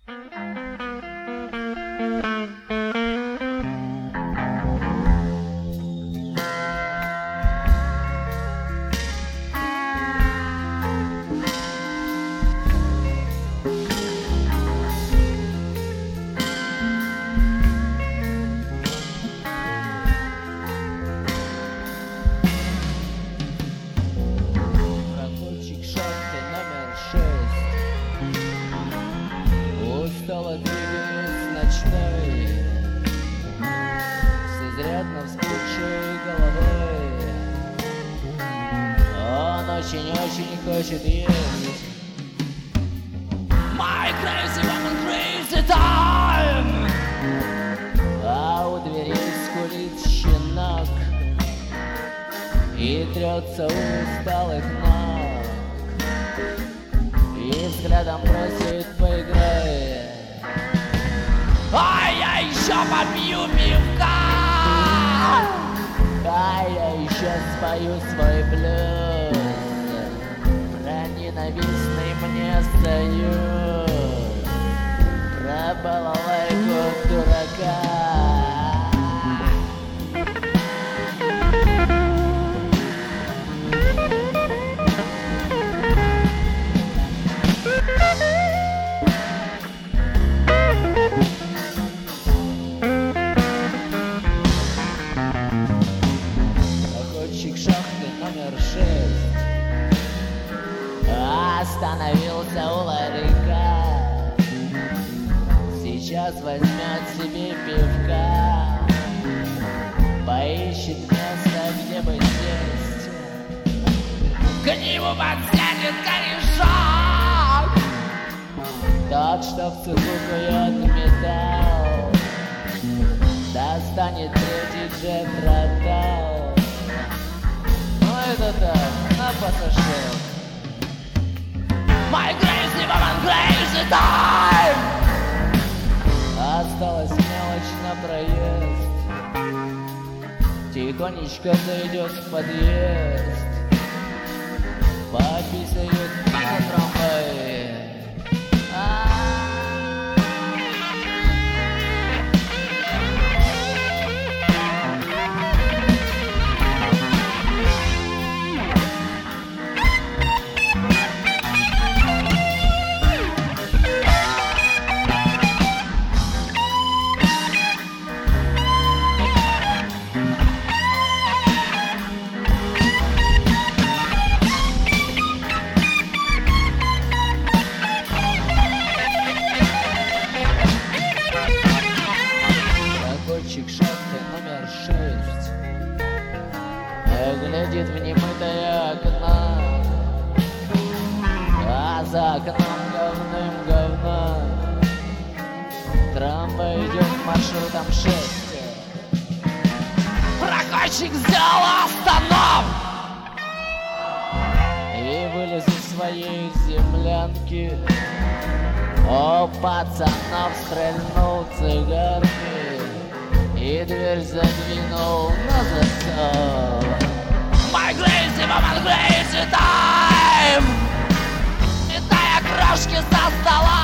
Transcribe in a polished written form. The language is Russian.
Устало двигаясь ночной, с изрядно вспухшей головой. Он очень-очень хочет есть. My crazy woman crazy time. А у дверей скулит щенок и трется у усталых ног, и взглядом просит поиграй. А я еще попью пивка, а я еще спою свой блюз про ненавистный мне союз, про балалайку дурака. Шахты номер 6 остановился у ларька. Сейчас возьмет себе пивка, поищет место, где бы сесть. К нему подсядет корешок, тот, что в цеху кует металл, достанет третий джет-ротал. Это так, на пассажир. My crazy woman crazy time. Осталась мелочь на проезд, тихонечко зайдет в подъезд, пописают на трамвае. Шахты номер 6 глядит в немытое окно, а за окном говно. Трамвай идет маршрутом 6. Прокатчик сделал остановку и вылез из своей землянки. О, пацанов стрельнул цигарки и дверь задвинул на засов. My crazy woman crazy time. Метая крошки со стола,